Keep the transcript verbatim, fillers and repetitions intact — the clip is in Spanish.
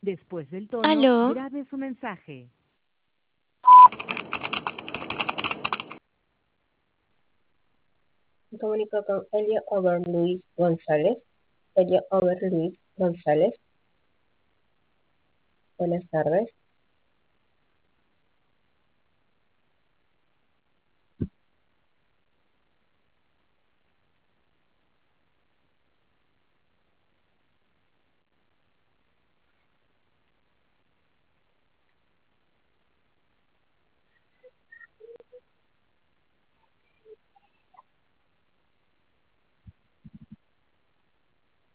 Después del tono, Aló, grabe su mensaje. Se comunicó con Elio Over Luis González. Elio Over Luis González. Buenas tardes.